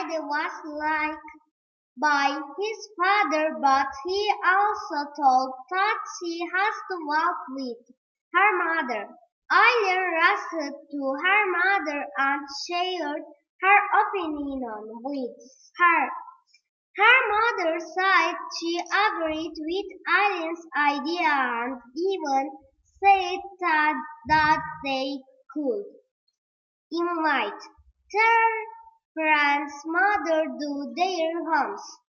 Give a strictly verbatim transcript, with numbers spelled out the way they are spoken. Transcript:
Friday was liked by his father, but he also told that she has to walk with her mother. Eileen rushed to her mother and shared her opinion with her. Her mother said she agreed with Eileen's idea and even said that, that they could invite their friend's mother to their homes.